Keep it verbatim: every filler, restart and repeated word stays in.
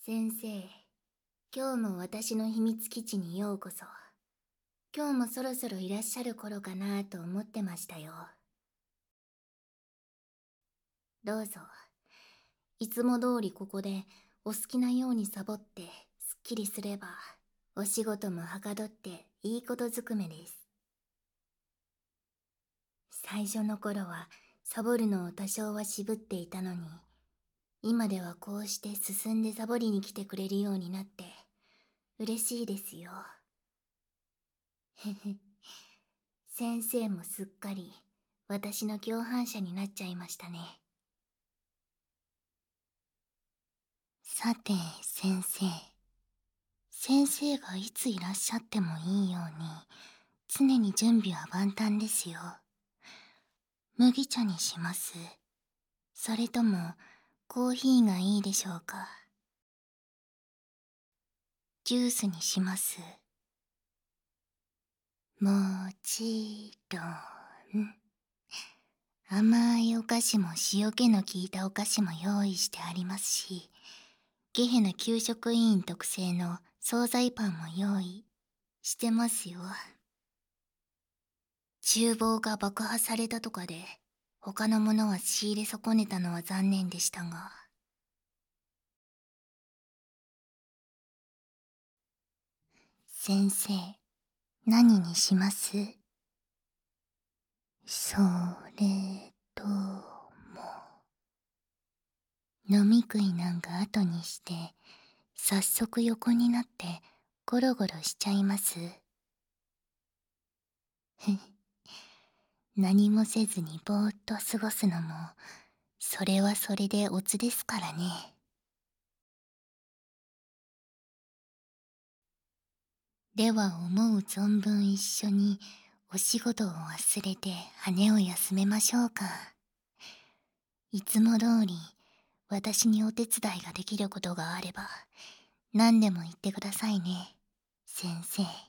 先生、今日も私の秘密基地にようこそ。今日もそろそろいらっしゃる頃かなと思ってましたよ。どうぞ。いつも通りここでお好きなようにサボってすっきりすれば、お仕事もはかどっていいことずくめです。最初の頃はサボるのを多少は渋っていたのに、今ではこうして進んでサボりに来てくれるようになって嬉しいですよ。へへ。先生もすっかり私の共犯者になっちゃいましたね。さて先生、先生がいついらっしゃってもいいように常に準備は万端ですよ。麦茶にします？それともコーヒーがいいでしょうか？ジュースにします？もちろん。甘いお菓子も塩気の効いたお菓子も用意してありますし、ゲヘナ給食委員特製の惣菜パンも用意してますよ。厨房が爆破されたとかで他のものは仕入れ損ねたのは残念でしたが。先生、何にします？それとも飲み食いなんか後にして早速横になってゴロゴロしちゃいます？ふん。何もせずにぼーっと過ごすのもそれはそれでオツですからね。では思う存分一緒にお仕事を忘れて羽を休めましょうか。いつも通り私にお手伝いができることがあれば何でも言ってくださいね、先生。